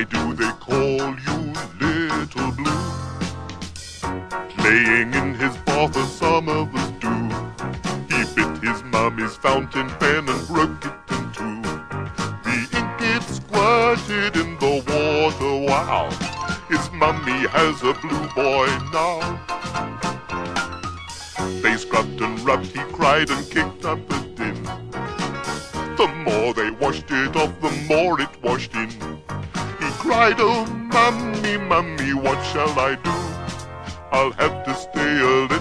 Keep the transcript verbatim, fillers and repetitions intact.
Why do they call you Little Blue? Playing in his bath a summer was due. He bit his mummy's fountain pen and broke it in two. The ink it squirted in the water, wow! His mummy has a blue boy now. They scrubbed and rubbed, he cried and kicked up a din. The more they washed it off, the more it washed in. He cried, oh mummy, mummy, what shall I do? I'll have to stay a